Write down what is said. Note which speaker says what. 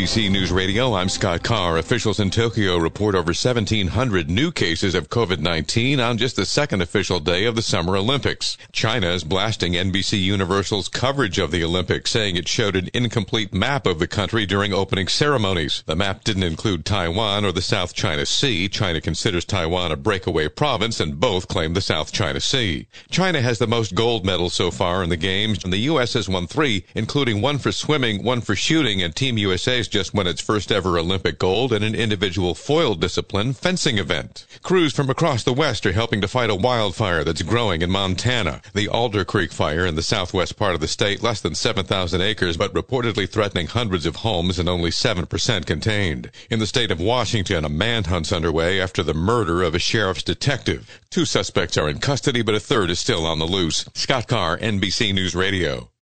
Speaker 1: NBC News Radio, I'm Scott Carr. Officials in Tokyo report over 1,700 new cases of COVID-19 on just the second official day of the Summer Olympics. China is blasting NBC Universal's coverage of the Olympics, saying it showed an incomplete map of the country during opening ceremonies. The map didn't include Taiwan or the South China Sea. China considers Taiwan a breakaway province, and both claim the South China Sea. China has the most gold medals so far in the Games, and the U.S. has won 3, including 1 for swimming, 1 for shooting, and Team USA's just won its first ever Olympic gold in an individual foil discipline fencing event. Crews from across the West are helping to fight a wildfire that's growing in Montana. The Alder Creek fire in the southwest part of the state, less than 7,000 acres, but reportedly threatening hundreds of homes and only 7% contained. In the state of Washington, a manhunt's underway after the murder of a sheriff's detective. 2 suspects are in custody, but a third is still on the loose. Scott Carr, NBC News Radio.